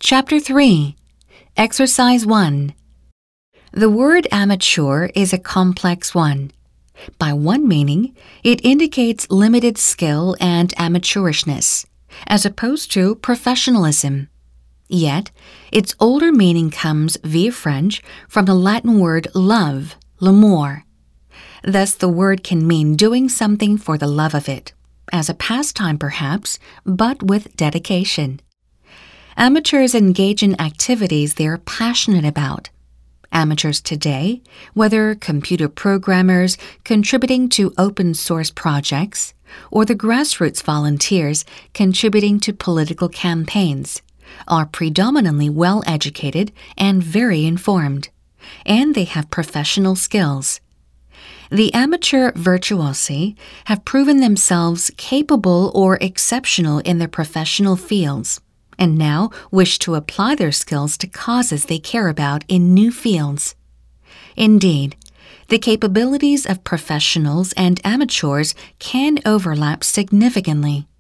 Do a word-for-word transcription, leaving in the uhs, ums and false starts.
Chapter three. Exercise one. The word amateur is a complex one. By one meaning, it indicates limited skill and amateurishness, as opposed to professionalism. Yet, its older meaning comes via French from the Latin word love, l'amour. Thus, the word can mean doing something for the love of it, as a pastime perhaps, but with dedication. Amateurs engage in activities they are passionate about. Amateurs today, whether computer programmers contributing to open-source projects or the grassroots volunteers contributing to political campaigns, are predominantly well-educated and very informed, and they have professional skills. The amateur virtuosi have proven themselves capable or exceptional in their professional fields, and now wish to apply their skills to causes they care about in new fields. Indeed, the capabilities of professionals and amateurs can overlap significantly.